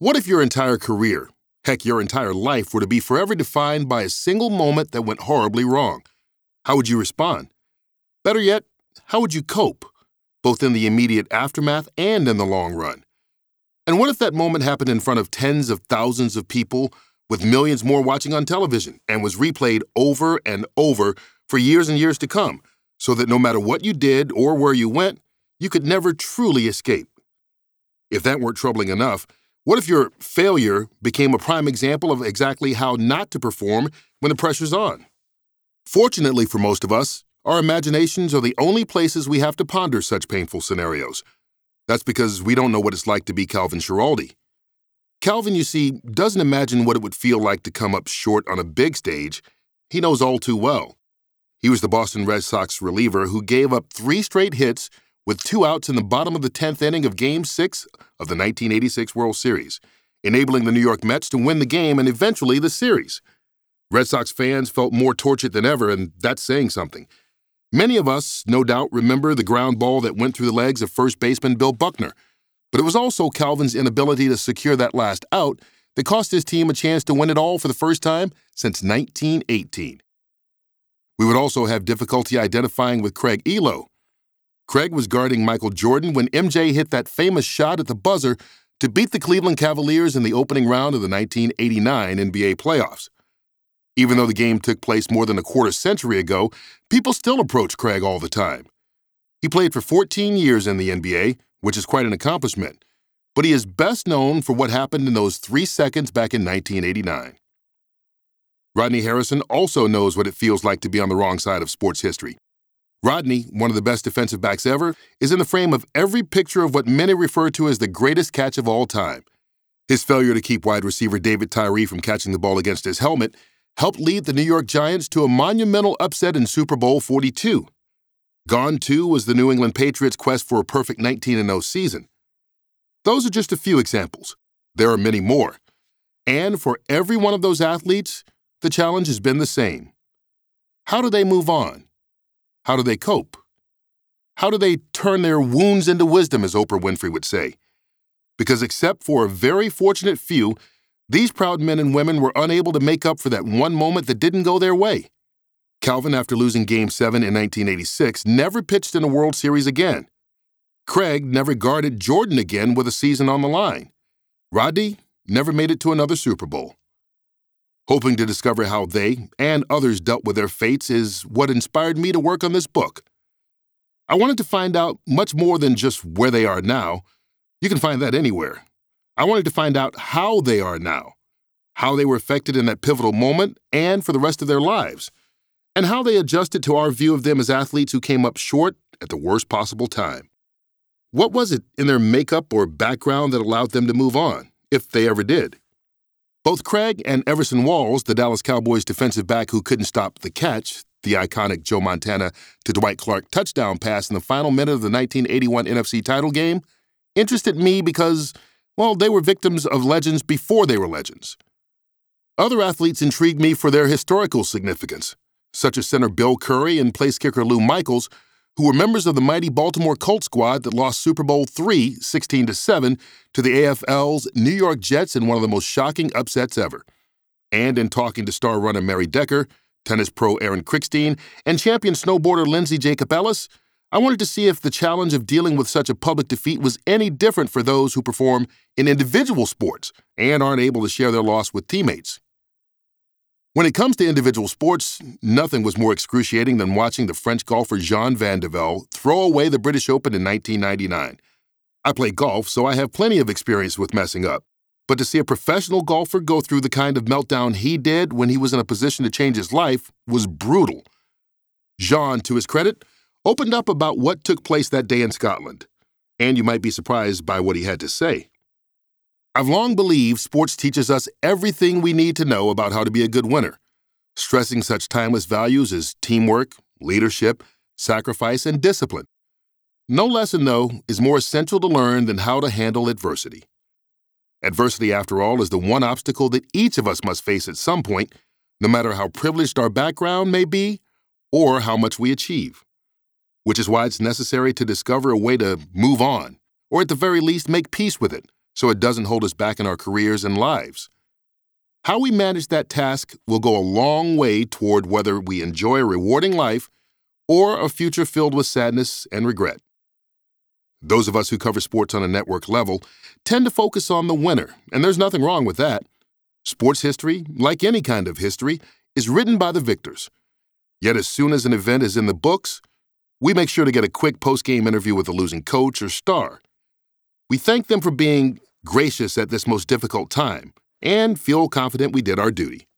What if your entire career, heck, your entire life, were to be forever defined by a single moment that went horribly wrong? How would you respond? Better yet, how would you cope, both in the immediate aftermath and in the long run? And what if that moment happened in front of tens of thousands of people with millions more watching on television and was replayed over and over for years and years to come, so that no matter what you did or where you went, you could never truly escape? If that weren't troubling enough, what if your failure became a prime example of exactly how not to perform when the pressure's on? Fortunately for most of us, our imaginations are the only places we have to ponder such painful scenarios. That's because we don't know what it's like to be Calvin Schiraldi. Calvin, you see, doesn't imagine what it would feel like to come up short on a big stage. He knows all too well. He was the Boston Red Sox reliever who gave up 3 straight hits with 2 outs in the bottom of the 10th inning of Game 6 of the 1986 World Series, enabling the New York Mets to win the game and eventually the series. Red Sox fans felt more tortured than ever, and that's saying something. Many of us, no doubt, remember the ground ball that went through the legs of first baseman Bill Buckner, but it was also Calvin's inability to secure that last out that cost his team a chance to win it all for the first time since 1918. We would also have difficulty identifying with Craig Elo. Craig was guarding Michael Jordan when MJ hit that famous shot at the buzzer to beat the Cleveland Cavaliers in the opening round of the 1989 NBA playoffs. Even though the game took place more than a quarter century ago, people still approach Craig all the time. He played for 14 years in the NBA, which is quite an accomplishment, but he is best known for what happened in those 3 seconds back in 1989. Rodney Harrison also knows what it feels like to be on the wrong side of sports history. Rodney, one of the best defensive backs ever, is in the frame of every picture of what many refer to as the greatest catch of all time. His failure to keep wide receiver David Tyree from catching the ball against his helmet helped lead the New York Giants to a monumental upset in Super Bowl 42. Gone, too, was the New England Patriots' quest for a perfect 19-0 season. Those are just a few examples. There are many more. And for every one of those athletes, the challenge has been the same. How do they move on? How do they cope? How do they turn their wounds into wisdom, as Oprah Winfrey would say? Because except for a very fortunate few, these proud men and women were unable to make up for that one moment that didn't go their way. Calvin, after losing Game 7 in 1986, never pitched in a World Series again. Craig never guarded Jordan again with a season on the line. Rodney never made it to another Super Bowl. Hoping to discover how they and others dealt with their fates is what inspired me to work on this book. I wanted to find out much more than just where they are now. You can find that anywhere. I wanted to find out how they are now, how they were affected in that pivotal moment and for the rest of their lives, and how they adjusted to our view of them as athletes who came up short at the worst possible time. What was it in their makeup or background that allowed them to move on, if they ever did? Both Craig and Everson Walls, the Dallas Cowboys defensive back who couldn't stop the catch, the iconic Joe Montana to Dwight Clark touchdown pass in the final minute of the 1981 NFC title game, interested me because, well, they were victims of legends before they were legends. Other athletes intrigued me for their historical significance, such as center Bill Curry and place kicker Lou Michaels, who were members of the mighty Baltimore Colts squad that lost Super Bowl III 16-7 to the AFL's New York Jets in one of the most shocking upsets ever. And in talking to star runner Mary Decker, tennis pro Aaron Krickstein, and champion snowboarder Lindsey Jacob Ellis, I wanted to see if the challenge of dealing with such a public defeat was any different for those who perform in individual sports and aren't able to share their loss with teammates. When it comes to individual sports, nothing was more excruciating than watching the French golfer Jean Van de Velde throw away the British Open in 1999. I play golf, so I have plenty of experience with messing up. But to see a professional golfer go through the kind of meltdown he did when he was in a position to change his life was brutal. Jean, to his credit, opened up about what took place that day in Scotland. And you might be surprised by what he had to say. I've long believed sports teaches us everything we need to know about how to be a good winner, stressing such timeless values as teamwork, leadership, sacrifice, and discipline. No lesson, though, is more essential to learn than how to handle adversity. Adversity, after all, is the one obstacle that each of us must face at some point, no matter how privileged our background may be or how much we achieve. Which is why it's necessary to discover a way to move on, or at the very least make peace with it, so it doesn't hold us back in our careers and lives. How we manage that task will go a long way toward whether we enjoy a rewarding life or a future filled with sadness and regret. Those of us who cover sports on a network level tend to focus on the winner, and there's nothing wrong with that. Sports history, like any kind of history, is written by the victors. Yet as soon as an event is in the books, we make sure to get a quick post-game interview with the losing coach or star. We thank them for being gracious at this most difficult time and feel confident we did our duty.